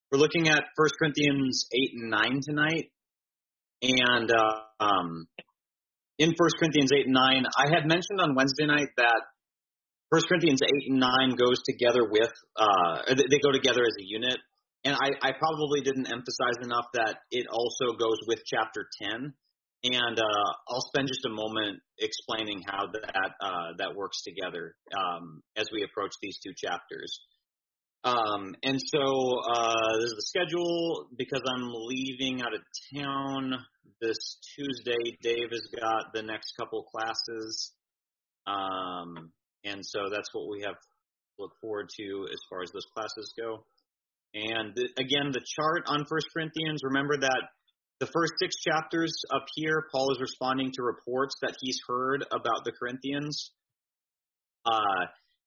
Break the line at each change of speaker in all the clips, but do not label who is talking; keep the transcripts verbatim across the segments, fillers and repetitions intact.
We're looking at First Corinthians eight and nine tonight. And uh, um, in First Corinthians eight and nine, I had mentioned on Wednesday night that First Corinthians eight and nine goes together with, uh, they go together as a unit. And I, I probably didn't emphasize enough that it also goes with chapter ten. And uh, I'll spend just a moment explaining how that uh, that works together um, as we approach these two chapters. Um, and so uh, this is the schedule. Because I'm leaving out of town this Tuesday, Dave has got the next couple classes. Um, and so that's what we have to look forward to as far as those classes go. And the, again, the chart on First Corinthians, remember that the first six chapters up here, Paul is responding to reports that he's heard about the Corinthians, uh,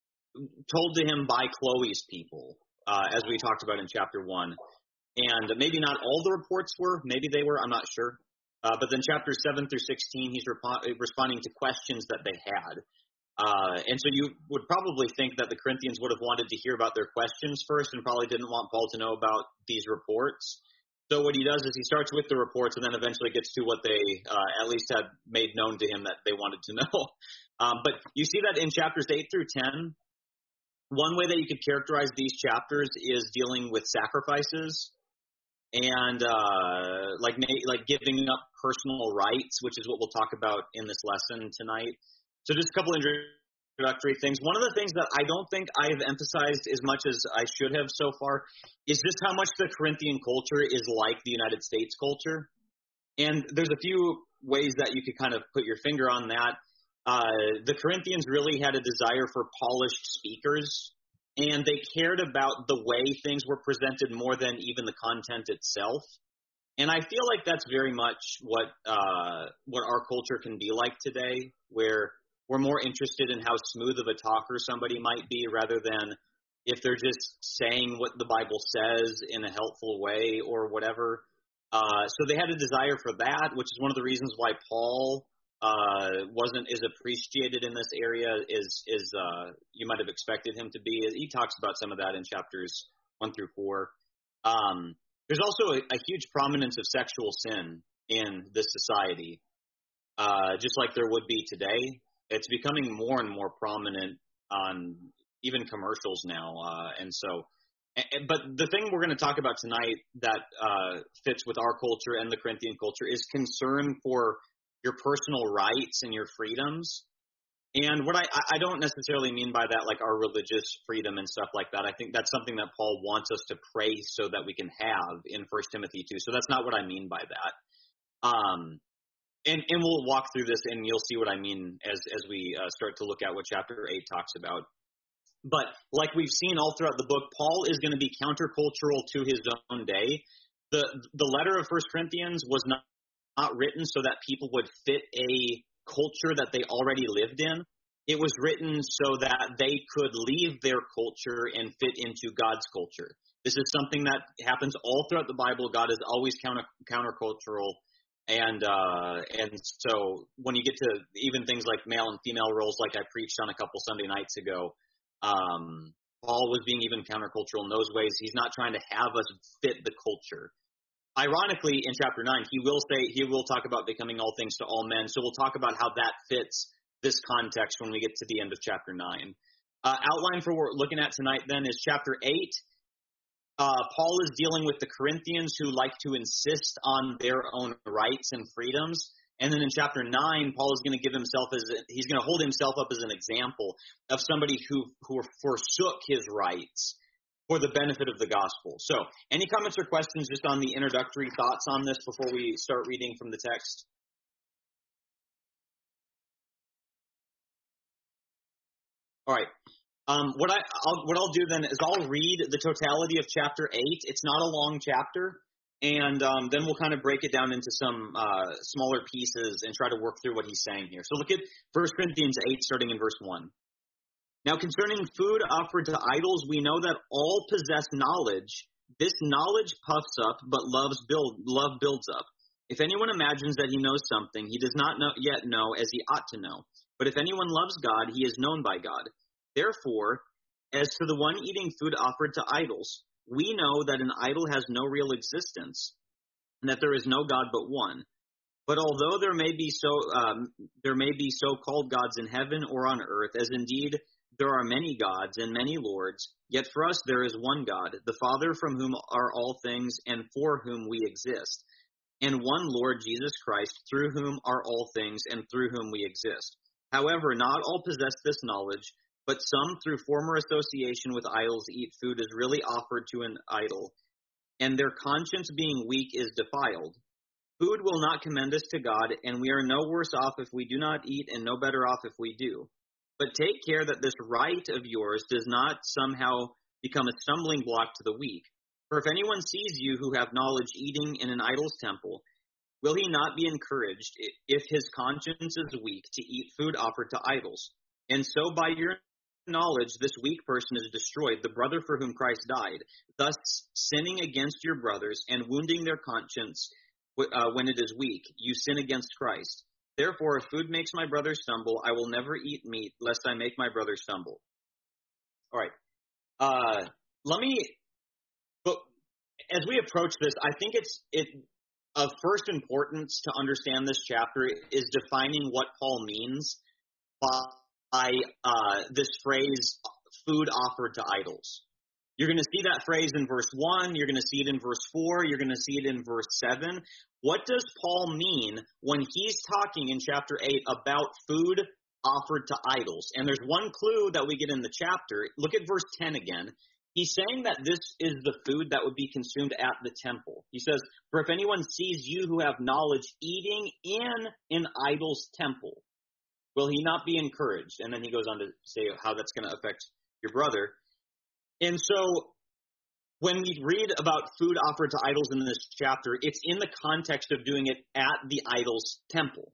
told to him by Chloe's people, uh, as we talked about in chapter one. And maybe not all the reports were, maybe they were, I'm not sure. Uh, but then chapters seven through sixteen, he's rep- responding to questions that they had. Uh, and so you would probably think that the Corinthians would have wanted to hear about their questions first and probably didn't want Paul to know about these reports. So what he does is he starts with the reports and then eventually gets to what they uh, at least had made known to him that they wanted to know. Um, but you see that in chapters eight through ten, one way that you could characterize these chapters is dealing with sacrifices and uh, like like giving up personal rights, which is what we'll talk about in this lesson tonight. So just a couple introductory things. One of the things that I don't think I've emphasized as much as I should have so far is just how much the Corinthian culture is like the United States culture. And there's a few ways that you could kind of put your finger on that. Uh, the Corinthians really had a desire for polished speakers, and they cared about the way things were presented more than even the content itself. And I feel like that's very much what uh, what our culture can be like today, where we're more interested in how smooth of a talker somebody might be rather than if they're just saying what the Bible says in a helpful way or whatever. Uh, so they had a desire for that, which is one of the reasons why Paul uh, wasn't as appreciated in this area as, as uh, you might have expected him to be. He talks about some of that in chapters one through four. Um, there's also a, a huge prominence of sexual sin in this society, uh, just like there would be today. It's becoming more and more prominent on even commercials now. Uh, and so, but the thing we're going to talk about tonight that uh, fits with our culture and the Corinthian culture is concern for your personal rights and your freedoms. And what I, I don't necessarily mean by that, like our religious freedom and stuff like that. I think that's something that Paul wants us to pray so that we can have in First Timothy two. So that's not what I mean by that. Um, And, and we'll walk through this, and you'll see what I mean as as we uh, start to look at what chapter eight talks about. But like we've seen all throughout the book, Paul is going to be countercultural to his own day. The the letter of First Corinthians was not, not written so that people would fit a culture that they already lived in. It was written so that they could leave their culture and fit into God's culture. This is something that happens all throughout the Bible. God is always counter countercultural. And uh, and so when you get to even things like male and female roles, like I preached on a couple Sunday nights ago, um, Paul was being even countercultural in those ways. He's not trying to have us fit the culture. Ironically, in chapter nine, he will say he will talk about becoming all things to all men. So we'll talk about how that fits this context when we get to the end of chapter nine. Uh, outline for what we're looking at tonight then is chapter eight. Uh, Paul is dealing with the Corinthians who like to insist on their own rights and freedoms. And then in chapter nine, Paul is going to give himself as a, he's going to hold himself up as an example of somebody who, who forsook his rights for the benefit of the gospel. So any comments or questions just on the introductory thoughts on this before we start reading from the text? All right. Um, what I I'll, what I'll do then is I'll read the totality of chapter eight. It's not a long chapter, and um, then we'll kind of break it down into some uh, smaller pieces and try to work through what he's saying here. So look at First Corinthians eight, starting in verse one. Now concerning food offered to idols, we know that all possess knowledge. This knowledge puffs up, but love's build, love builds up. If anyone imagines that he knows something, he does not know, yet know as he ought to know. But if anyone loves God, he is known by God. Therefore, as to the one eating food offered to idols, we know that an idol has no real existence, and that there is no God but one. But although there may be so um, there may be so-called gods in heaven or on earth, as indeed there are many gods and many lords, yet for us there is one God, the Father, from whom are all things and for whom we exist, and one Lord Jesus Christ, through whom are all things and through whom we exist. However, not all possess this knowledge, but some through former association with idols eat food as really offered to an idol, and their conscience being weak is defiled. Food will not commend us to God, and we are no worse off if we do not eat and no better off if we do. But take care that this right of yours does not somehow become a stumbling block to the weak. For if anyone sees you who have knowledge eating in an idol's temple, will he not be encouraged, if his conscience is weak, to eat food offered to idols? And so by your knowledge this weak person is destroyed, the brother for whom Christ died, thus sinning against your brothers and wounding their conscience uh, when it is weak, you sin against Christ. Therefore, if food makes my brother stumble, I will never eat meat, lest I make my brother stumble. All right. Uh, let me, but as we approach this, I think it's it of first importance to understand this chapter is defining what Paul means by uh, this phrase, food offered to idols. You're going to see that phrase in verse one. You're going to see it in verse four. You're going to see it in verse seven. What does Paul mean when he's talking in chapter eight about food offered to idols? And there's one clue that we get in the chapter. Look at verse ten again. He's saying that this is the food that would be consumed at the temple. He says, for if anyone sees you who have knowledge eating in an idol's temple, will he not be encouraged? And then he goes on to say how that's going to affect your brother. And so when we read about food offered to idols in this chapter, it's in the context of doing it at the idol's temple.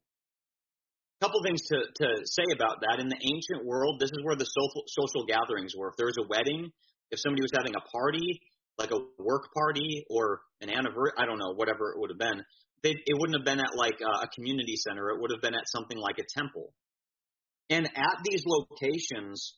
A couple things to, to say about that. In the ancient world, this is where the social, social gatherings were. If there was a wedding, if somebody was having a party, like a work party or an anniversary, I don't know, whatever it would have been, they, it wouldn't have been at like a, a community center. It would have been at something like a temple. And at these locations,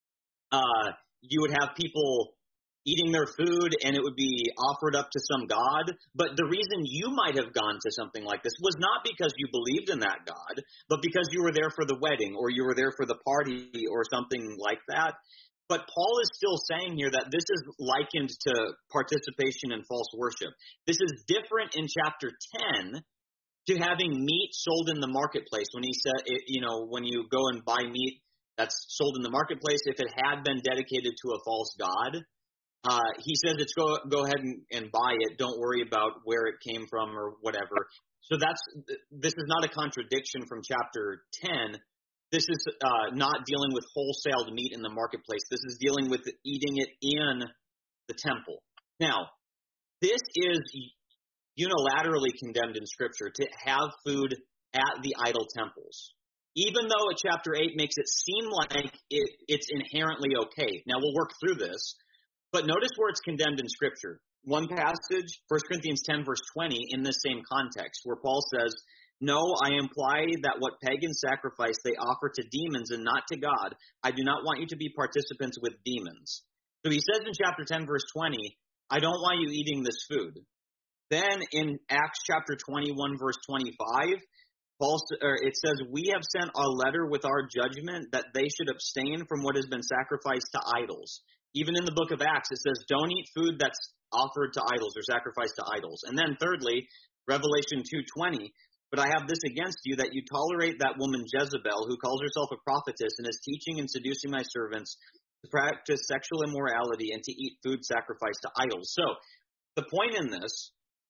uh, you would have people eating their food and it would be offered up to some god. But the reason you might have gone to something like this was not because you believed in that god, but because you were there for the wedding or you were there for the party or something like that. But Paul is still saying here that this is likened to participation in false worship. This is different in chapter ten to having meat sold in the marketplace. When he said, you know, when you go and buy meat that's sold in the marketplace, if it had been dedicated to a false god, uh, he says it's go go ahead and, and buy it. Don't worry about where it came from or whatever. So that's this is not a contradiction from chapter ten. This is uh, not dealing with wholesale meat in the marketplace. This is dealing with eating it in the temple. Now, this is unilaterally condemned in Scripture to have food at the idol temples, even though chapter eight makes it seem like it, it's inherently okay. Now, we'll work through this, but notice where it's condemned in Scripture. One passage, First Corinthians ten, verse twenty, in this same context, where Paul says, no, I imply that what pagans sacrifice they offer to demons and not to God. I do not want you to be participants with demons. So he says in chapter ten, verse twenty, I don't want you eating this food. Then in Acts chapter twenty-one, verse twenty-five, Paul, or it says, we have sent a letter with our judgment that they should abstain from what has been sacrificed to idols. Even in the book of Acts, it says, don't eat food that's offered to idols or sacrificed to idols. And then thirdly, Revelation two twenty, but I have this against you, that you tolerate that woman Jezebel, who calls herself a prophetess and is teaching and seducing my servants to practice sexual immorality and to eat food sacrificed to idols. So the point in this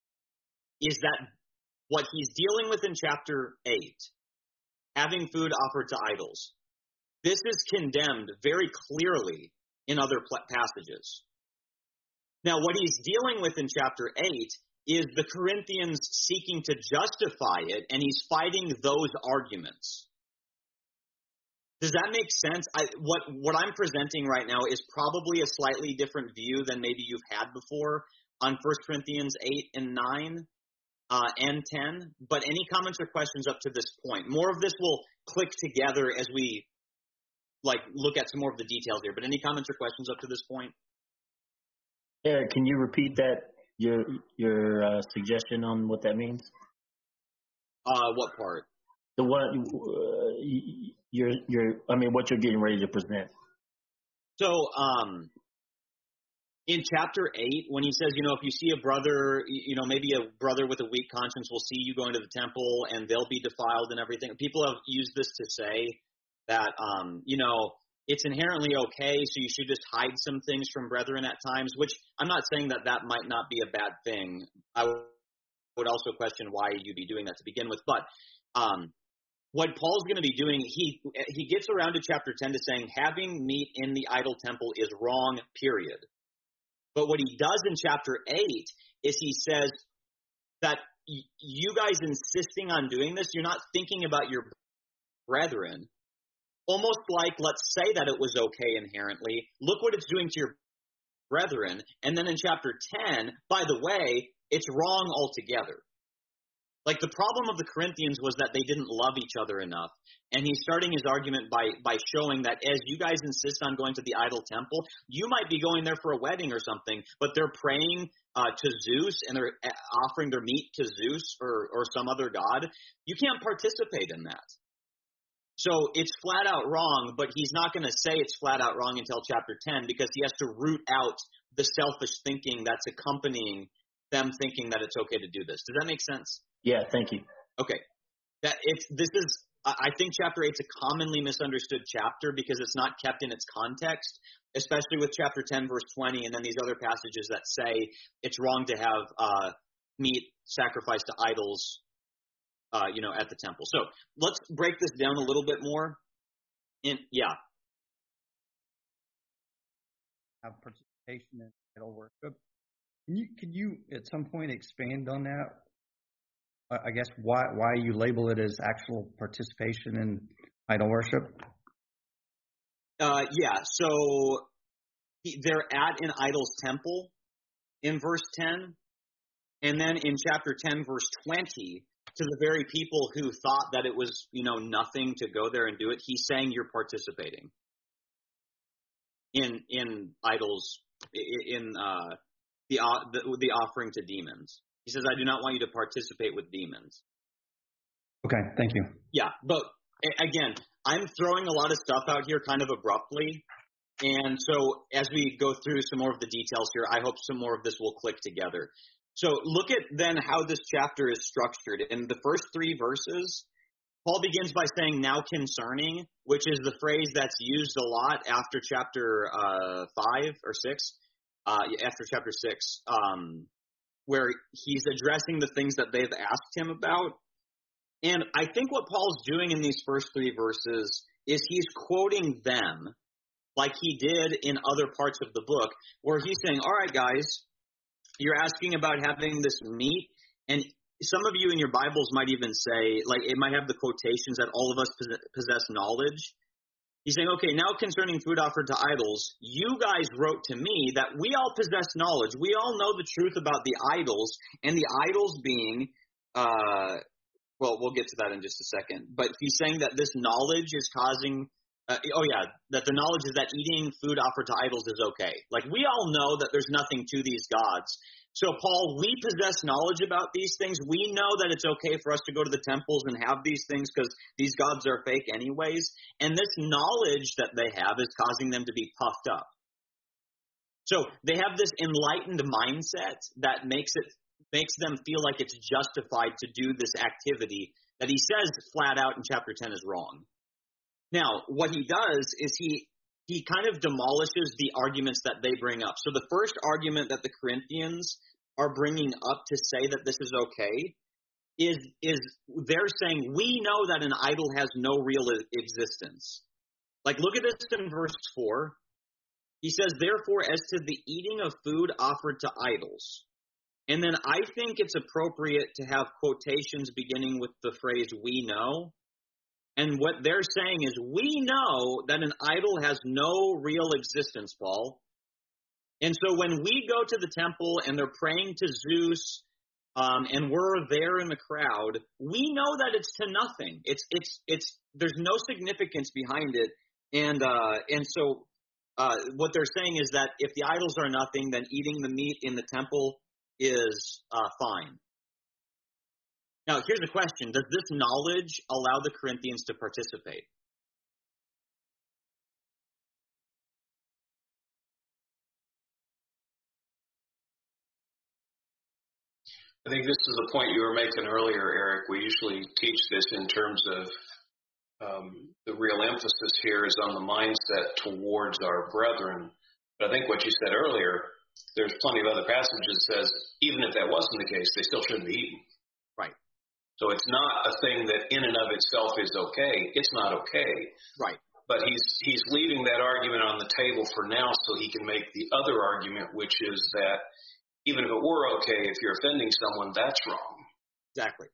is that what he's dealing with in chapter eight, having food offered to idols, this is condemned very clearly in other passages. Now, what he's dealing with in chapter eight is the Corinthians seeking to justify it, and he's fighting those arguments. Does that make sense? I, what, what I'm presenting right now is probably a slightly different view than maybe you've had before on First Corinthians eight and nine uh, and ten. But any comments or questions up to this point? More of this will click together as we like look at some more of the details here. But any comments or questions up to this point?
Eric, can you repeat that, your your uh, suggestion on what that means?
Uh, what part?
The one, uh, you're, you're, I mean, what you're getting ready to present.
So, um, in chapter eight, when he says, you know, if you see a brother, you know, maybe a brother with a weak conscience will see you going to the temple and they'll be defiled and everything. People have used this to say that, um, you know, it's inherently okay, so you should just hide some things from brethren at times, which I'm not saying that that might not be a bad thing. I would also question why you'd be doing that to begin with. But um, what Paul's going to be doing, he he gets around to chapter ten to saying having meat in the idol temple is wrong, period. But what he does in chapter eight is he says that y- you guys insisting on doing this, you're not thinking about your brethren. Almost like, let's say that it was okay inherently. Look what it's doing to your brethren. And then in chapter ten, by the way, it's wrong altogether. Like, the problem of the Corinthians was that they didn't love each other enough. And he's starting his argument by by showing that as you guys insist on going to the idol temple, you might be going there for a wedding or something, but they're praying uh, to Zeus and they're offering their meat to Zeus or, or some other god. You can't participate in that. So it's flat out wrong, but he's not going to say it's flat out wrong until chapter ten because he has to root out the selfish thinking that's accompanying them thinking that it's okay to do this. Does that make sense?
Yeah, thank you.
Okay. That it's this is I think chapter eight's a commonly misunderstood chapter because it's not kept in its context, especially with chapter ten, verse twenty, and then these other passages that say it's wrong to have uh, meat sacrificed to idols, uh, you know, at the temple. So let's break this down a little bit more. In yeah,
have participation in idol worship. Can you can you at some point expand on that? I guess why why you label it as actual participation in idol worship?
Uh, yeah, so he, they're at an idol's temple in verse ten, and then in chapter ten, verse twenty, to the very people who thought that it was, you know, nothing to go there and do it, he's saying you're participating in in idols, in uh, the, uh, the the offering to demons. He says, I do not want you to participate with demons.
Okay, thank you.
Yeah, but again, I'm throwing a lot of stuff out here kind of abruptly. And so as we go through some more of the details here, I hope some more of this will click together. So look at then how this chapter is structured. In the first three verses, Paul begins by saying, now concerning, which is the phrase that's used a lot after chapter uh, five or six, uh, after chapter six. Um where he's addressing the things that they've asked him about. And I think what Paul's doing in these first three verses is he's quoting them like he did in other parts of the book, where he's saying, all right, guys, you're asking about having this meat, and some of you in your Bibles might even say, like it might have the quotations that all of us possess knowledge. He's saying, okay, now concerning food offered to idols, you guys wrote to me that we all possess knowledge. We all know the truth about the idols, and the idols being, uh, well, we'll get to that in just a second. But he's saying that this knowledge is causing, uh, oh yeah, that the knowledge is that eating food offered to idols is okay. Like we all know that there's nothing to these gods. So, Paul, we possess knowledge about these things. We know that it's okay for us to go to the temples and have these things because these gods are fake anyways. And this knowledge that they have is causing them to be puffed up. So they have this enlightened mindset that makes it makes them feel like it's justified to do this activity that he says flat out in chapter ten is wrong. Now, what he does is he he kind of demolishes the arguments that they bring up. So the first argument that the Corinthians are bringing up to say that this is okay is, is they're saying, we know that an idol has no real existence. Like, look at this in verse four. He says, therefore, as to the eating of food offered to idols. And then I think it's appropriate to have quotations beginning with the phrase, we know. And what they're saying is, we know that an idol has no real existence, Paul. And so when we go to the temple and they're praying to Zeus, um, and we're there in the crowd, we know that it's to nothing. It's it's it's there's no significance behind it. And uh, and so uh, what they're saying is that if the idols are nothing, then eating the meat in the temple is uh, fine. Now, here's a question. Does this knowledge allow the Corinthians to participate?
I think this is the point you were making earlier, Eric. We usually teach this in terms of um, the real emphasis here is on the mindset towards our brethren. But I think what you said earlier, there's plenty of other passages that says even if that wasn't the case, they still shouldn't be eaten.
Right.
So it's not a thing that in and of itself is okay. It's not okay.
Right.
But he's he's leaving that argument on the table for now so he can make the other argument, which is that even if it were okay, if you're offending someone, that's wrong.
Exactly.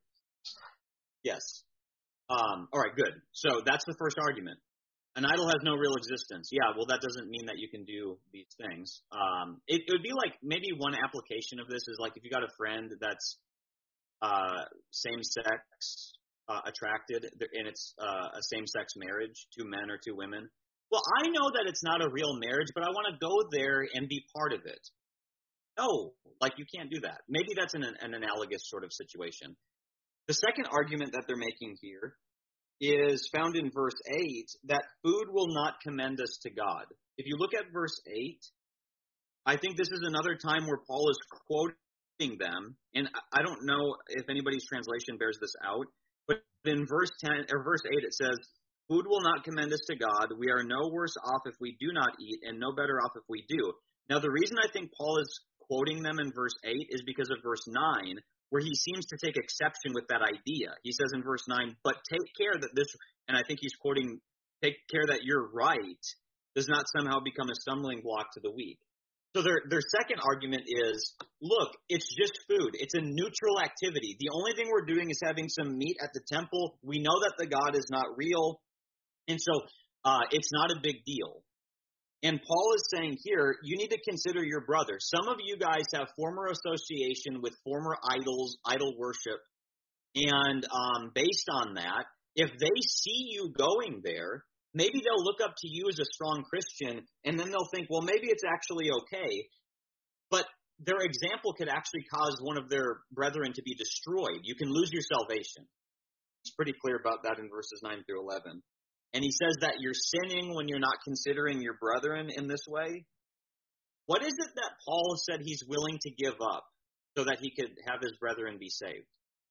Yes. Um, all right, good. So that's the first argument. An idol has no real existence. Yeah, well, that doesn't mean that you can do these things. Um, it, it would be like maybe one application of this is like if you got a friend that's uh, same-sex uh, attracted and it's uh, a same-sex marriage, two men or two women. Well, I know that it's not a real marriage, but I want to go there and be part of it. No, like you can't do that. Maybe that's an, an analogous sort of situation. The second argument that they're making here is found in verse eight, that food will not commend us to God. If you look at verse eight, I think this is another time where Paul is quoting them, and I don't know if anybody's translation bears this out, but in verse ten or verse eight it says, "Food will not commend us to God. We are no worse off if we do not eat, and no better off if we do." Now, the reason I think Paul is quoting them in verse eight is because of verse nine, where he seems to take exception with that idea. He says in verse nine, "But take care that this," and I think he's quoting, "take care that your right does not somehow become a stumbling block to the weak." So their their second argument is, look, it's just food. It's a neutral activity. The only thing we're doing is having some meat at the temple. We know that the God is not real, and so uh, it's not a big deal. And Paul is saying here, you need to consider your brother. Some of you guys have former association with former idols, idol worship. And um, based on that, if they see you going there, maybe they'll look up to you as a strong Christian, and then they'll think, well, maybe it's actually okay. But their example could actually cause one of their brethren to be destroyed. You can lose your salvation. It's pretty clear about that in verses nine through eleven. And he says that you're sinning when you're not considering your brethren in this way. What is it that Paul said he's willing to give up so that he could have his brethren be saved?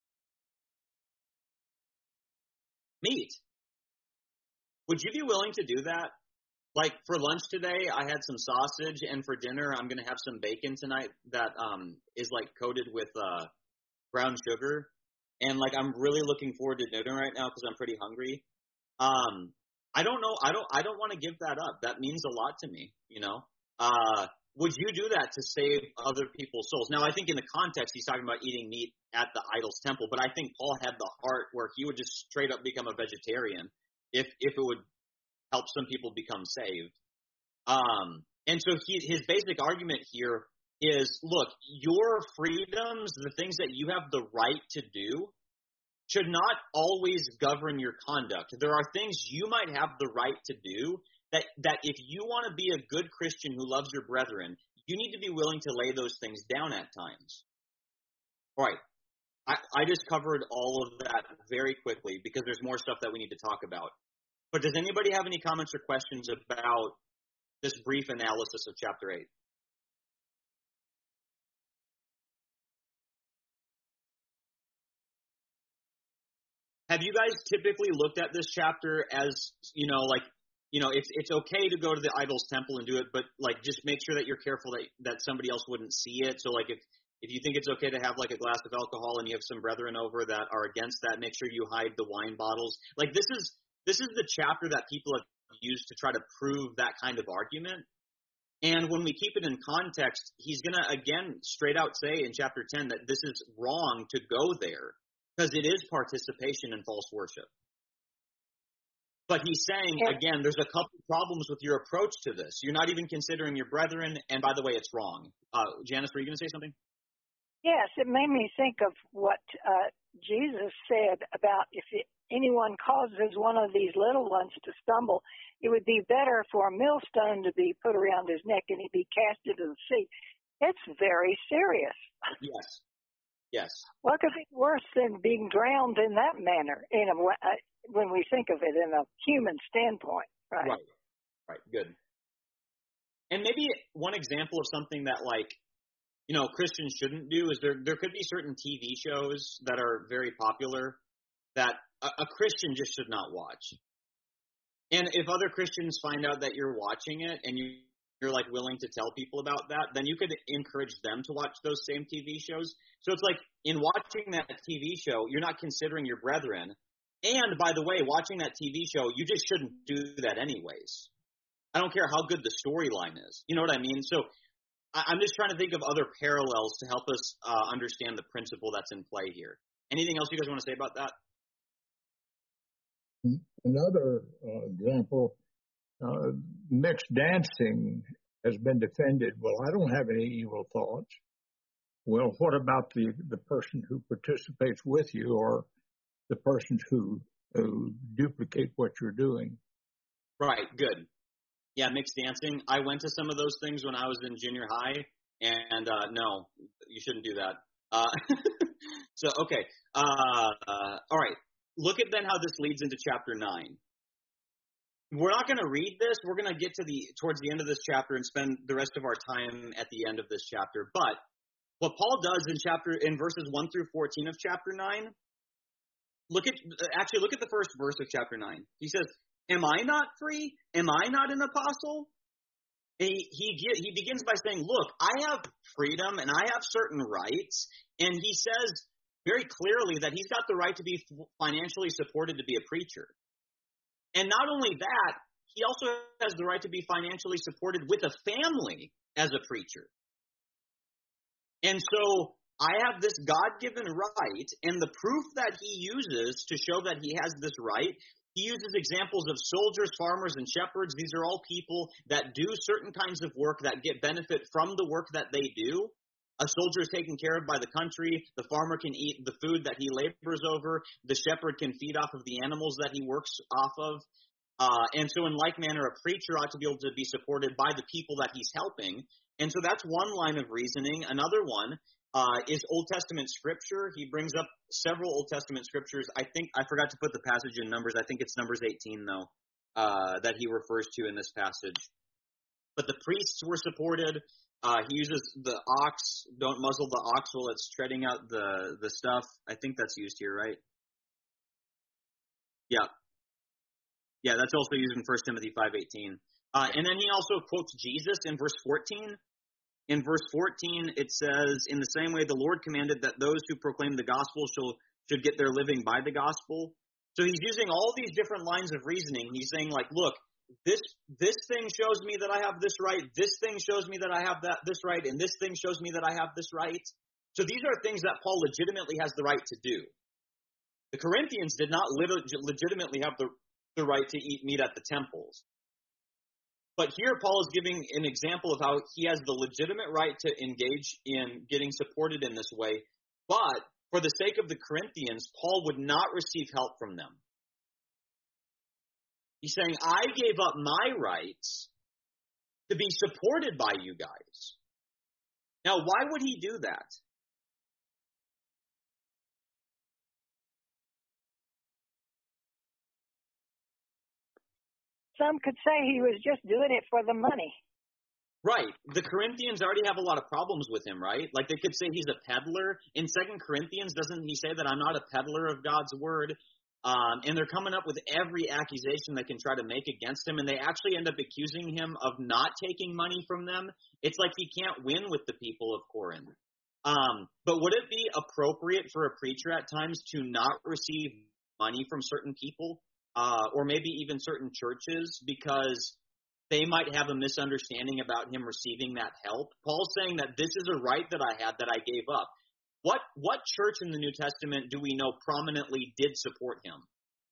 Meat. Would you be willing to do that? Like for lunch today, I had some sausage, and for dinner, I'm going to have some bacon tonight that um, is like coated with uh, brown sugar. And like I'm really looking forward to dinner right now because I'm pretty hungry. Um, I don't know. I don't, I don't want to give that up. That means a lot to me, you know? Uh, would you do that to save other people's souls? Now, I think in the context, he's talking about eating meat at the idol's temple, but I think Paul had the heart where he would just straight up become a vegetarian if, if it would help some people become saved. Um, and so he, his basic argument here is, look, your freedoms, the things that you have the right to do, should not always govern your conduct. There are things you might have the right to do that, that if you want to be a good Christian who loves your brethren, you need to be willing to lay those things down at times. All right. I, I just covered all of that very quickly because there's more stuff that we need to talk about. But does anybody have any comments or questions about this brief analysis of chapter eight? Have you guys typically looked at this chapter as, you know, like, you know, it's it's okay to go to the idol's temple and do it, but like just make sure that you're careful that that somebody else wouldn't see it. So like if if you think it's okay to have like a glass of alcohol and you have some brethren over that are against that, make sure you hide the wine bottles. Like this is this is the chapter that people have used to try to prove that kind of argument. And when we keep it in context, he's going to again straight out say in chapter ten that this is wrong to go there, because it is participation in false worship. But he's saying, again, there's a couple problems with your approach to this. You're not even considering your brethren, and by the way, it's wrong. Uh, Janice, were you going to say something?
Yes, it made me think of what uh, Jesus said about if it, anyone causes one of these little ones to stumble, it would be better for a millstone to be put around his neck and he'd be cast into the sea. It's very serious.
Yes. Yes.
What could be worse than being drowned in that manner, in a, uh, when we think of it in a human standpoint, right?
Right. Right. Good. And maybe one example of something that, like, you know, Christians shouldn't do is there there could be certain T V shows that are very popular that a, a Christian just should not watch. And if other Christians find out that you're watching it and you, you're like willing to tell people about that, then you could encourage them to watch those same T V shows. So it's like in watching that T V show, you're not considering your brethren. And by the way, watching that T V show, you just shouldn't do that anyways. I don't care how good the storyline is. You know what I mean? So I, I'm just trying to think of other parallels to help us uh, understand the principle that's in play here. Anything else you guys want to say about that?
Another uh, example, uh, mixed dancing has been defended. Well, I don't have any evil thoughts. Well, what about the, the person who participates with you or the persons who, who duplicate what you're doing?
Right, good. Yeah, mixed dancing. I went to some of those things when I was in junior high, and uh, no, you shouldn't do that. Uh, so, okay. Uh, uh, all right. Look at then how this leads into chapter nine. We're not going to read this. We're going to get to the towards the end of this chapter and spend the rest of our time at the end of this chapter. But what Paul does in chapter in verses one through fourteen of chapter nine, look at actually look at the first verse of chapter nine. He says, "Am I not free? Am I not an apostle?" And he he he begins by saying, "Look, I have freedom and I have certain rights." And he says very clearly that he's got the right to be financially supported to be a preacher. And not only that, he also has the right to be financially supported with a family as a preacher. And so I have this God-given right, and the proof that he uses to show that he has this right, he uses examples of soldiers, farmers, and shepherds. These are all people that do certain kinds of work that get benefit from the work that they do. A soldier is taken care of by the country. The farmer can eat the food that he labors over. The shepherd can feed off of the animals that he works off of. Uh, and so in like manner, a preacher ought to be able to be supported by the people that he's helping. And so that's one line of reasoning. Another one uh, is Old Testament scripture. He brings up several Old Testament scriptures. I think I forgot to put the passage in Numbers. I think it's Numbers eighteen, though, uh, that he refers to in this passage. But the priests were supported. Uh, he uses the ox, don't muzzle the ox while it's treading out the, the stuff. I think that's used here, right? Yeah. Yeah, that's also used in First Timothy five eighteen. Uh, and then he also quotes Jesus in verse fourteen. In verse fourteen, it says, "In the same way the Lord commanded that those who proclaim the gospel shall, should get their living by the gospel." So he's using all these different lines of reasoning. He's saying, like, look, This this thing shows me that I have this right. This thing shows me that I have that this right, and this thing shows me that I have this right. So these are things that Paul legitimately has the right to do. The Corinthians did not legitimately have the, the right to eat meat at the temples. But here Paul is giving an example of how he has the legitimate right to engage in getting supported in this way. But for the sake of the Corinthians, Paul would not receive help from them. He's saying, I gave up my rights to be supported by you guys. Now, why would he do that?
Some could say he was just doing it for the money.
Right. The Corinthians already have a lot of problems with him, right? Like they could say he's a peddler. In Second Corinthians, doesn't he say that I'm not a peddler of God's word? Um, and they're coming up with every accusation they can try to make against him, and they actually end up accusing him of not taking money from them. It's like he can't win with the people of Corinth. Um, but would it be appropriate for a preacher at times to not receive money from certain people, uh, or maybe even certain churches, because they might have a misunderstanding about him receiving that help? Paul's saying that this is a right that I had that I gave up. What what church in the New Testament do we know prominently did support him?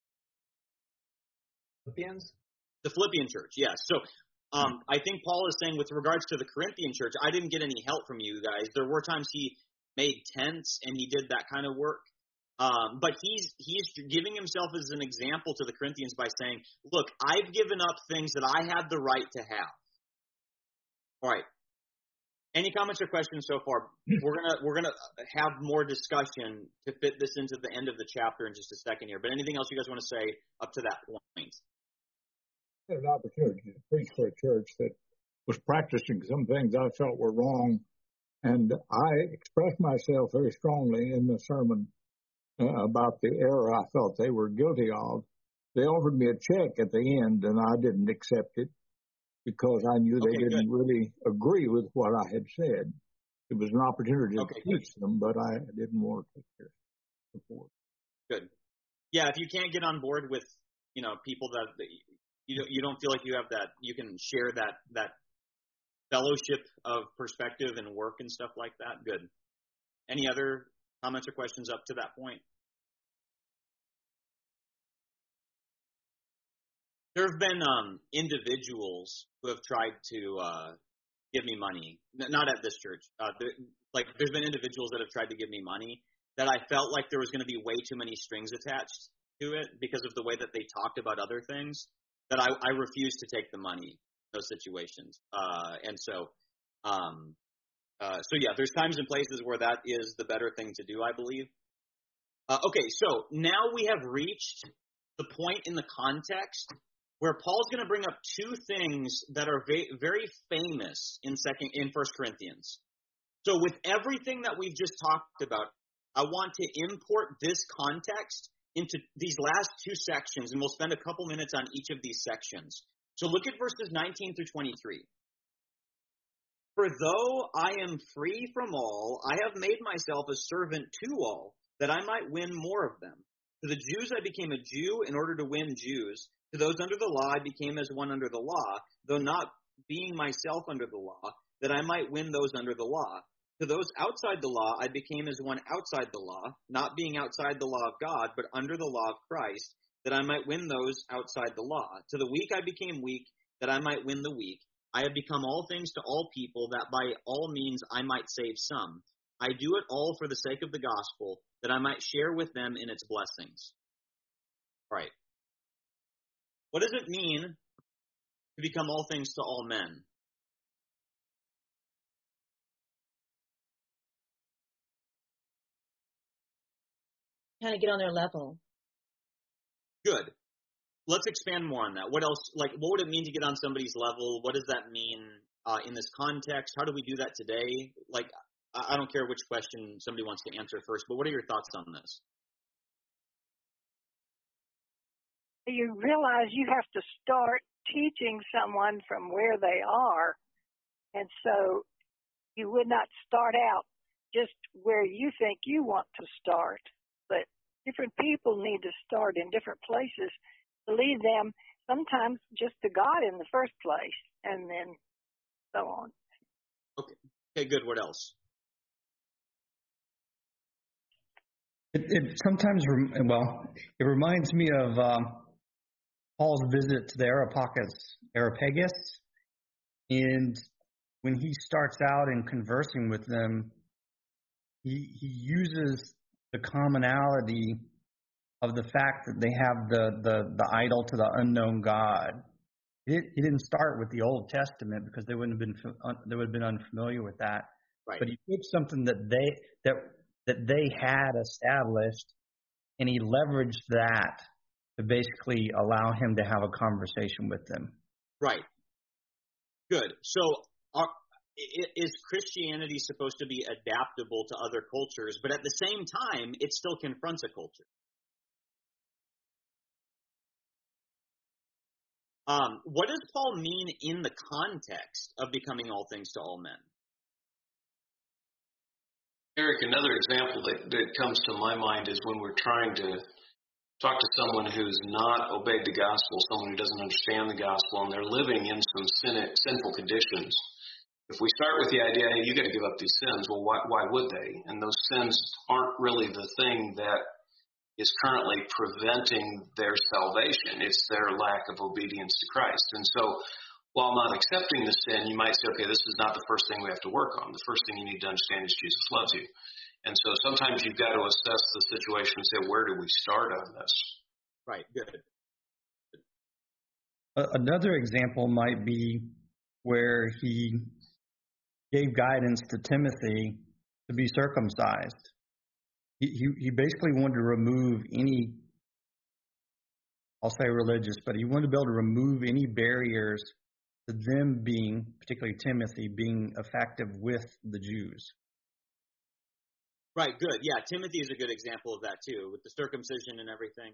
Philippians?
The Philippian church, yes. So um, I think Paul is saying with regards to the Corinthian church, I didn't get any help from you guys. There were times he made tents, and he did that kind of work. Um, but he's he's giving himself as an example to the Corinthians by saying, look, I've given up things that I had the right to have. All right. Any comments or questions so far? We're gonna we're gonna have more discussion to fit this into the end of the chapter in just a second here. But anything else you guys want to say up to that point?
I had an opportunity to preach for a church that was practicing some things I felt were wrong, and I expressed myself very strongly in the sermon uh, about the error I felt they were guilty of. They offered me a check at the end, and I didn't accept it because I knew they
Okay,
didn't
good.
really agree with what I had said. It was an opportunity to
Okay,
teach them, but I didn't want to take their support.
Good. Yeah, if you can't get on board with, you know, people that that you don't, you don't feel like you have that, you can share that that fellowship of perspective and work and stuff like that. Good. Any other comments or questions up to that point? There have been um, individuals who have tried to uh, give me money, N- not at this church. Uh, there, like, there's been individuals that have tried to give me money that I felt like there was going to be way too many strings attached to it because of the way that they talked about other things, that I, I refused to take the money in those situations. Uh, and so, um, uh, so yeah, there's times and places where that is the better thing to do, I believe. Uh, okay, so now we have reached the point in the context where Paul's going to bring up two things that are va- very famous in second in First Corinthians. So with everything that we've just talked about, I want to import this context into these last two sections, and we'll spend a couple minutes on each of these sections. So look at verses nineteen through twenty-three. For though I am free from all, I have made myself a servant to all, that I might win more of them. To the Jews I became a Jew in order to win Jews. To those under the law I became as one under the law, though not being myself under the law, that I might win those under the law. To those outside the law I became as one outside the law, not being outside the law of God, but under the law of Christ, that I might win those outside the law. To the weak I became weak, that I might win the weak. I have become all things to all people, that by all means I might save some. I do it all for the sake of the gospel, that I might share with them in its blessings. All right. What does it mean to become all things to all men?
Kind of get on their level.
Good. Let's expand more on that. What else? Like, what would it mean to get on somebody's level? What does that mean uh, in this context? How do we do that today? Like, I, I don't care which question somebody wants to answer first, but what are your thoughts on this?
You realize you have to start teaching someone from where they are, and so you would not start out just where you think you want to start, but different people need to start in different places to lead them sometimes just to God in the first place, and then so on.
Okay. Okay, good. What else?
It, it sometimes, rem- well, it reminds me of um, Paul's visit to the Areopagus, Areopagus, and when he starts out in conversing with them, he he uses the commonality of the fact that they have the the, the idol to the unknown God. He, he didn't start with the Old Testament because they wouldn't have been they would have been unfamiliar with that.
Right.
But he took something that they that that they had established, and he leveraged that to basically allow him to have a conversation with them.
Right. Good. So are, is Christianity supposed to be adaptable to other cultures, but at the same time, it still confronts a culture? Um, what does Paul mean in the context of becoming all things to all men?
Eric, another example that, that comes to my mind is when we're trying to talk to someone who's not obeyed the gospel, someone who doesn't understand the gospel, and they're living in some sin, sinful conditions. If we start with the idea, hey, you got to give up these sins, well, why, why would they? And those sins aren't really the thing that is currently preventing their salvation. It's their lack of obedience to Christ. And so while not accepting the sin, you might say, okay, this is not the first thing we have to work on. The first thing you need to understand is Jesus loves you. And so sometimes you've got to assess the situation and say, where do we start on this?
Right, good.
Another example might be where he gave guidance to Timothy to be circumcised. He, he, he basically wanted to remove any, I'll say religious, but he wanted to be able to remove any barriers to them being, particularly Timothy, being effective with the Jews.
Right, good. Yeah, Timothy is a good example of that too, with the circumcision and everything.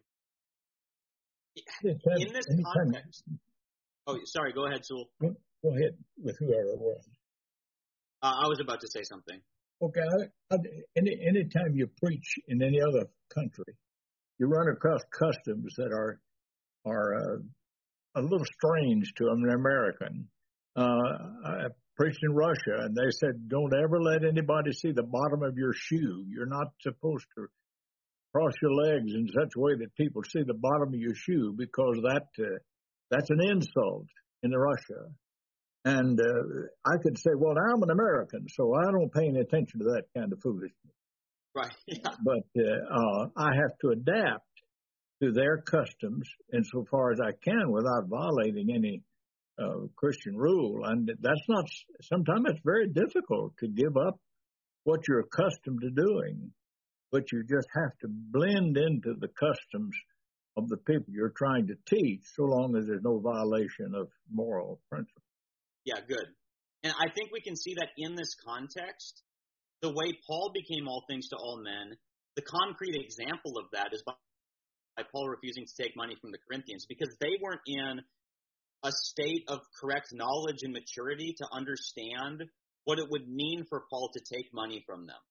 In this context, oh, sorry, go ahead, Sewell.
Go ahead with whoever it was.
Uh, I was about to say something.
Okay, I, I, any anytime you preach in any other country, you run across customs that are are uh, a little strange to an American. Uh, I preached in Russia, and they said, "Don't ever let anybody see the bottom of your shoe. You're not supposed to cross your legs in such a way that people see the bottom of your shoe, because that uh, that's an insult in Russia." And uh, I could say, well, I'm an American, so I don't pay any attention to that kind of foolishness.
Right. Yeah.
But uh, uh, I have to adapt to their customs insofar as I can without violating any uh, Christian rule. And that's not, sometimes it's very difficult to give up what you're accustomed to doing, but you just have to blend into the customs of the people you're trying to teach, so long as there's no violation of moral principles.
Yeah, good. And I think we can see that in this context, the way Paul became all things to all men, the concrete example of that is by, by Paul refusing to take money from the Corinthians, because they weren't in a state of correct knowledge and maturity to understand what it would mean for Paul to take money from them.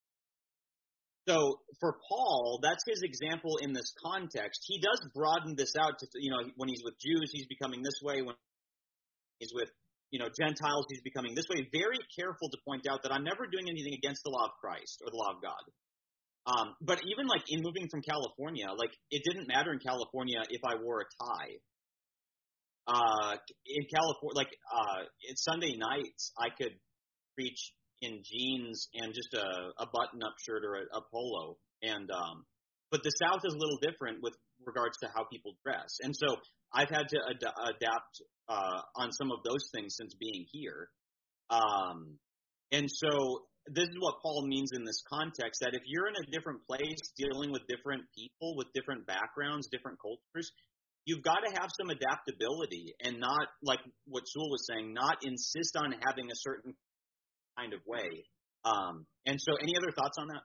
So for Paul, that's his example in this context. He does broaden this out to, you know, when he's with Jews, he's becoming this way. When he's with you know, Gentiles, he's becoming this way. Very careful to point out that I'm never doing anything against the law of Christ or the law of God. Um, but even like in moving from California, like it didn't matter in California if I wore a tie. Uh, in California, like uh, in Sunday nights, I could preach in jeans and just a, a button-up shirt or a, a polo. And um, but the South is a little different with regards to how people dress. And so I've had to ad- adapt uh, on some of those things since being here. Um, and so this is what Paul means in this context, that if you're in a different place dealing with different people with different backgrounds, different cultures, you've got to have some adaptability and not, like what Sewell was saying, not insist on having a certain kind of way. Um, and so any other thoughts on that?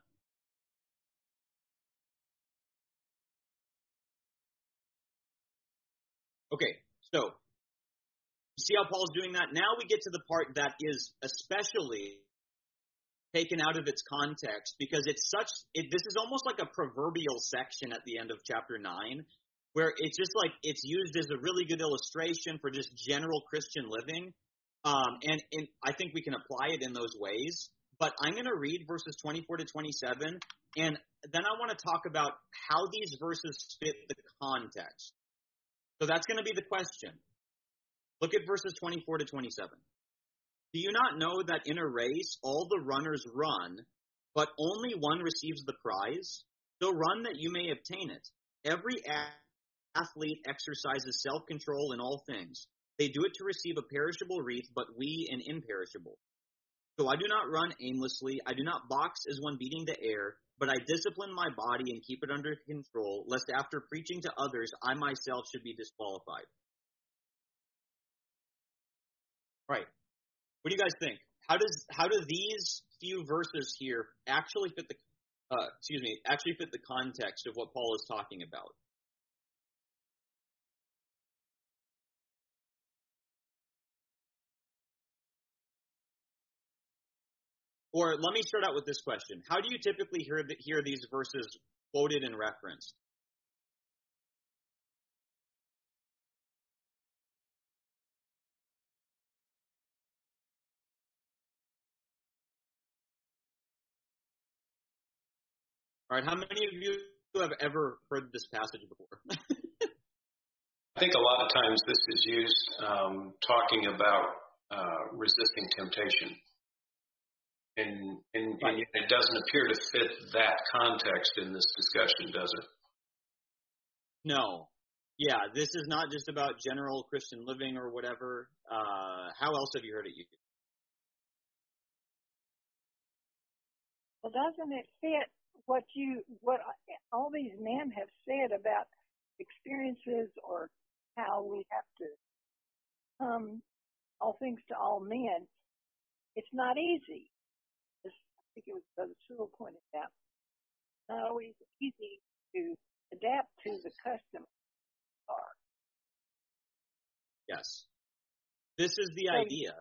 Okay, so see how Paul's doing that? Now we get to the part that is especially taken out of its context, because it's such it, this is almost like a proverbial section at the end of chapter nine, where it's just like it's used as a really good illustration for just general Christian living. Um, and, and I think we can apply it in those ways. But I'm going to read verses twenty-four to twenty-seven, and then I want to talk about how these verses fit the context. So that's going to be the question. Look at verses twenty-four to twenty-seven. Do you not know that in a race all the runners run, but only one receives the prize? So run that you may obtain it. Every athlete exercises self-control in all things. They do it to receive a perishable wreath, but we an imperishable. So I do not run aimlessly. I do not box as one beating the air, but I discipline my body and keep it under control, lest after preaching to others, I myself should be disqualified. Right. What do you guys think? How does how do these few verses here actually fit the uh, excuse me actually fit the context of what Paul is talking about? Or let me start out with this question: how do you typically hear the, hear these verses quoted and referenced? All right, how many of you have ever heard this passage before?
I think a lot of times this is used um, talking about uh, resisting temptation. And, and,
Right.
and it doesn't appear to fit that context in this discussion, does it?
No. Yeah, this is not just about general Christian living or whatever. Uh, how else have you heard it used?
Well, doesn't it fit what you what all these men have said about experiences or how we have to um all things to all men? It's not easy. As I think it was Brother Sewell pointed out. Not always easy to adapt to the custom. Are.
Yes. This is the
So,
idea.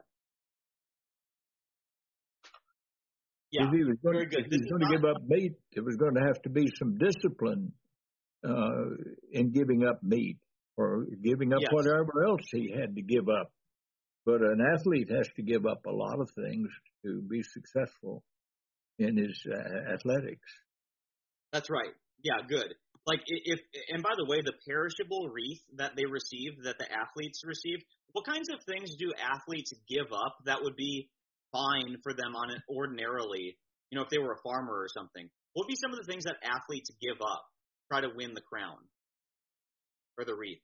Yeah,
if he was going,
very good.
if he
This
was
is
going to
not,
give up meat, there was going to have to be some discipline uh, in giving up meat or giving up
yes.
whatever else he had to give up. But an athlete has to give up a lot of things to be successful in his uh, athletics.
That's right. Yeah, good. Like if, and by the way, the perishable wreath that they receive, that the athletes receive, what kinds of things do athletes give up that would be fine for them on it ordinarily? You know, if they were a farmer or something, what would be some of the things that athletes give up, try to win the crown or the wreath?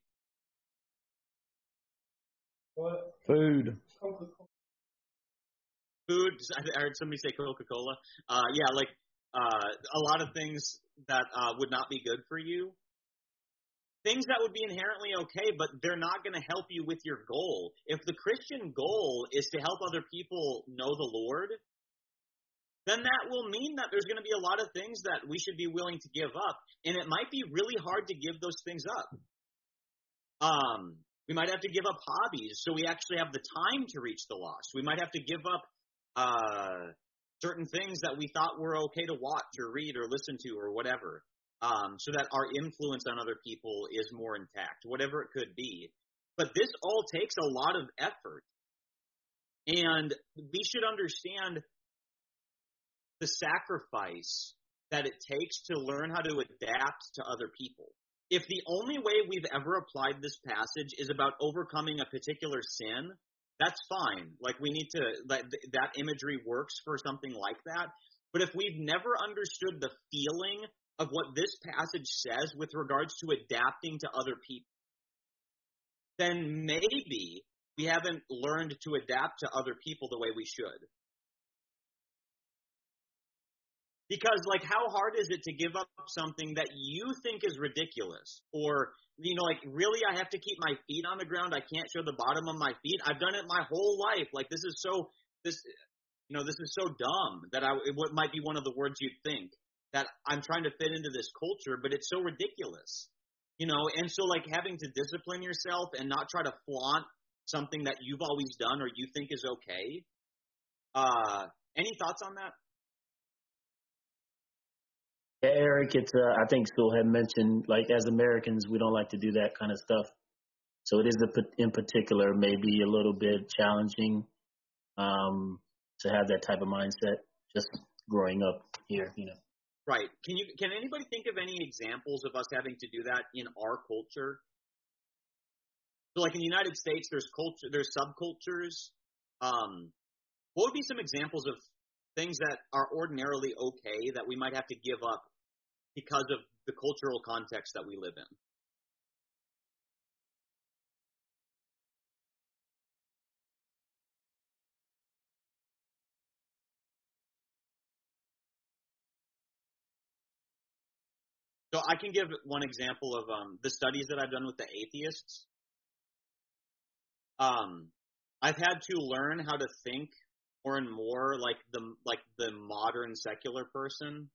What? Food.
Food. I heard somebody say Coca-Cola. Uh, yeah, like uh, a lot of things that uh, would not be good for you. Things that would be inherently okay, but they're not going to help you with your goal. If the Christian goal is to help other people know the Lord, then that will mean that there's going to be a lot of things that we should be willing to give up. And it might be really hard to give those things up. Um, we might have to give up hobbies so we actually have the time to reach the lost. We might have to give up uh, certain things that we thought were okay to watch or read or listen to or whatever, um, so that our influence on other people is more intact, whatever it could be. But this all takes a lot of effort. And we should understand the sacrifice that it takes to learn how to adapt to other people. If the only way we've ever applied this passage is about overcoming a particular sin, that's fine. Like we need to, that, that imagery works for something like that. But if we've never understood the feeling of what this passage says with regards to adapting to other people, then maybe we haven't learned to adapt to other people the way we should. Because, like, how hard is it to give up something that you think is ridiculous? Or, you know, like, really, I have to keep my feet on the ground? I can't show the bottom of my feet? I've done it my whole life. Like, this is so, this, you know, this is so dumb that I, it might be one of the words you'd think, that I'm trying to fit into this culture, but it's so ridiculous. You know, and so, like, having to discipline yourself and not try to flaunt something that you've always done or you think is okay. Uh, any thoughts on that?
Yeah, Eric, it's uh, I think Phil had mentioned, like, as Americans, we don't like to do that kind of stuff. So it is a, in particular maybe a little bit challenging um, to have that type of mindset just growing up here, you know.
Right. Can you can anybody think of any examples of us having to do that in our culture? So, like in the United States, there's culture, there's subcultures. Um, what would be some examples of things that are ordinarily okay that we might have to give up because of the cultural context that we live in? So I can give one example of um, the studies that I've done with the atheists. Um, I've had to learn how to think more and more like the like the modern secular person,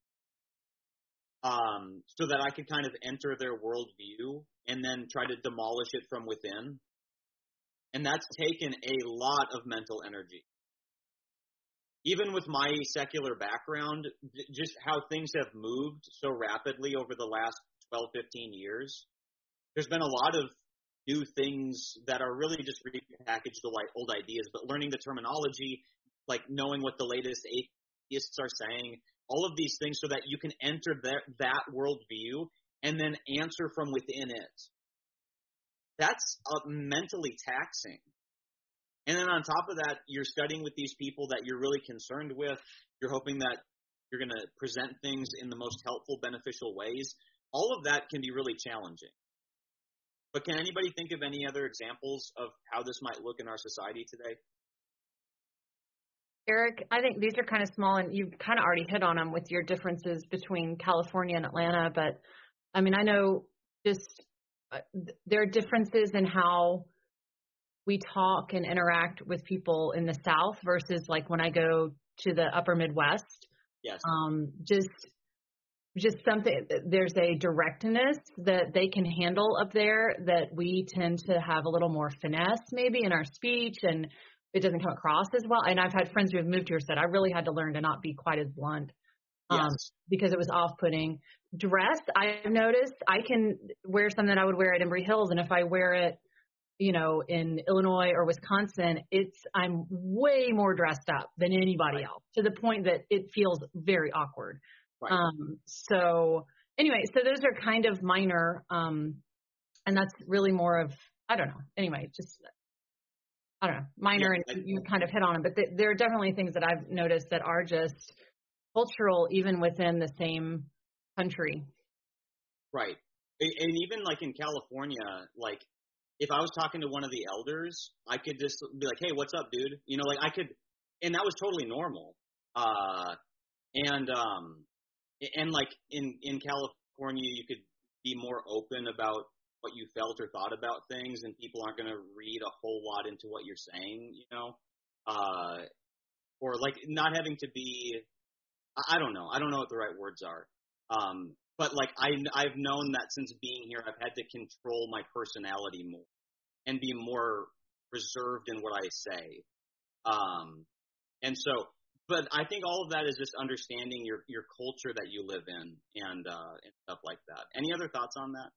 um, so that I could kind of enter their worldview and then try to demolish it from within. And that's taken a lot of mental energy. Even with my secular background, just how things have moved so rapidly over the last twelve, fifteen years, there's been a lot of new things that are really just repackaged old ideas, but learning the terminology, like knowing what the latest atheists are saying, all of these things so that you can enter that, that worldview and then answer from within it. That's uh, mentally taxing. And then on top of that, you're studying with these people that you're really concerned with. You're hoping that you're going to present things in the most helpful, beneficial ways. All of that can be really challenging. But can anybody think of any other examples of how this might look in our society today?
Eric, I think these are kind of small, and you've kind of already hit on them with your differences between California and Atlanta. But, I mean, I know just uh, there are differences in how we talk and interact with people in the South versus like when I go to the upper Midwest.
Yes.
Um, just just something, there's a directness that they can handle up there that we tend to have a little more finesse maybe in our speech, and it doesn't come across as well. And I've had friends who have moved here said I really had to learn to not be quite as blunt um,
Yes.
because it was off-putting. Dress, I've noticed I can wear something that I would wear at Embry Hills, and if I wear it, you know, in Illinois or Wisconsin, it's I'm way more dressed up than anybody
Right.
else, to the point that it feels very awkward.
Right.
Um, so anyway, so those are kind of minor, um, and that's really more of, I don't know. Anyway, just, I don't know, minor,
Yeah,
and
I-
you kind of hit on them, but th- there are definitely things that I've noticed that are just cultural, even within the same country.
Right. And and even like in California, like if I was talking to one of the elders, I could just be like, hey, what's up, dude? You know, like I could, and that was totally normal. Uh, and, um, and like in, in California, you could be more open about what you felt or thought about things, and people aren't going to read a whole lot into what you're saying, you know, uh, or like not having to be, I don't know. I don't know what the right words are. Um, but like I, I've known that since being here, I've had to control my personality more and be more reserved in what I say. Um, and so, but I think all of that is just understanding your, your culture that you live in and, uh, and stuff like that. Any other thoughts on that?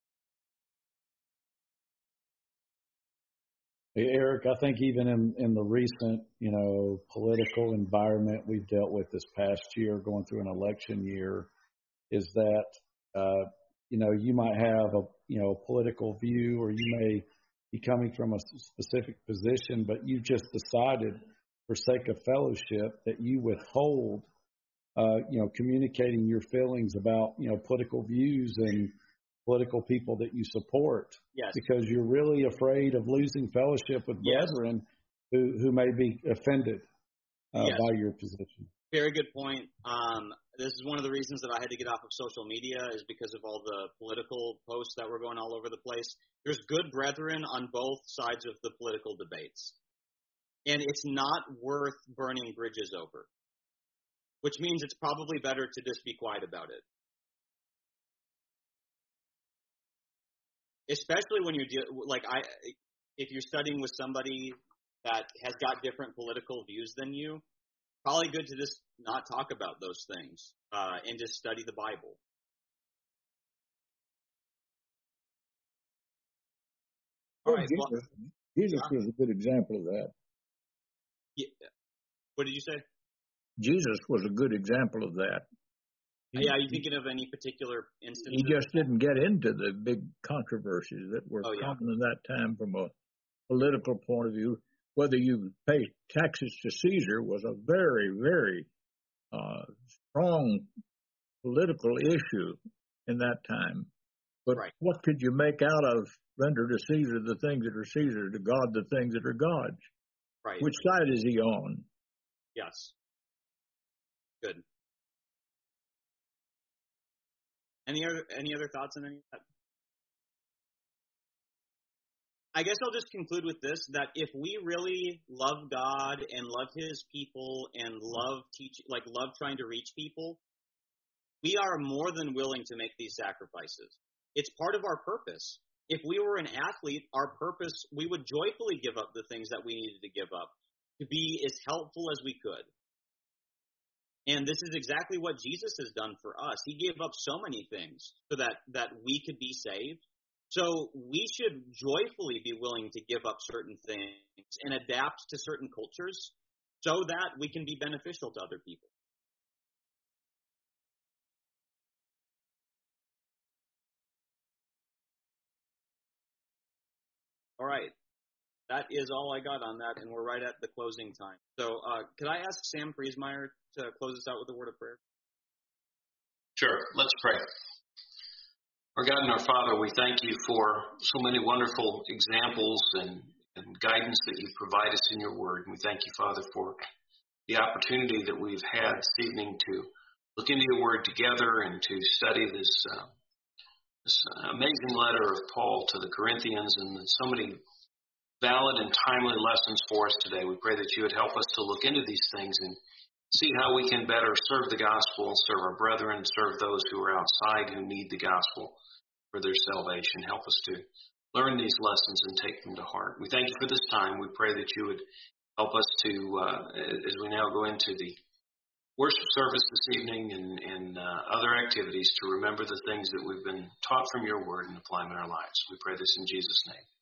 Hey, Eric, I think even in, in the recent, you know, political environment we've dealt with this past year, going through an election year, is that, uh, you know, you might have a, you know, political view, or you may be coming from a specific position, but you just decided for sake of fellowship that you withhold, uh, you know, communicating your feelings about, you know, political views and political people that you support.
Yes.
Because you're really afraid of losing fellowship with
Yes.
brethren who, who may be offended uh,
Yes.
by your position.
Very good point. Um, this is one of the reasons that I had to get off of social media, is because of all the political posts that were going all over the place. There's good brethren on both sides of the political debates, and it's not worth burning bridges over, which means it's probably better to just be quiet about it. Especially when you're de- like I, if you're studying with somebody that has got different political views than you, probably good to just not talk about those things uh, and just study the Bible. All right. Well,
Jesus, Jesus
yeah.
was a good example of that.
Yeah. What did you say?
Jesus was a good example of that. He,
Yeah, are you thinking of any particular instance?
he just didn't get into the big controversies that were
Oh, yeah.
common in that time from a political point of view. Whether you pay taxes to Caesar was a very, very uh, strong political issue in that time. But
Right.
what could you make out of render to Caesar the things that are Caesar, to God the things that are God's?
Right.
Which side is he on?
Yes. Good. Any other any other thoughts on any of that? I guess I'll just conclude with this, that if we really love God and love His people and love teach, like love trying to reach people, we are more than willing to make these sacrifices. It's part of our purpose. If we were an athlete, our purpose, we would joyfully give up the things that we needed to give up to be as helpful as we could. And this is exactly what Jesus has done for us. He gave up so many things so that, that we could be saved. So we should joyfully be willing to give up certain things and adapt to certain cultures so that we can be beneficial to other people. All right. that is all I got on that, and we're right at the closing time. So uh, could I ask Sam Friesmeyer to close us out with a word of prayer?
Sure. Let's pray. Our God and our Father, we thank you for so many wonderful examples and, and guidance that you provide us in your word. And we thank you, Father, for the opportunity that we've had this evening to look into your word together and to study this, uh, this amazing letter of Paul to the Corinthians, and so many valid and timely lessons for us today. We pray that you would help us to look into these things and see how we can better serve the gospel, serve our brethren, serve those who are outside who need the gospel for their salvation. Help us to learn these lessons and take them to heart. We thank you for this time. We pray that you would help us to, uh, as we now go into the worship service this evening and, and uh, other activities, to remember the things that we've been taught from your word and apply them in our lives. We pray this in Jesus' name.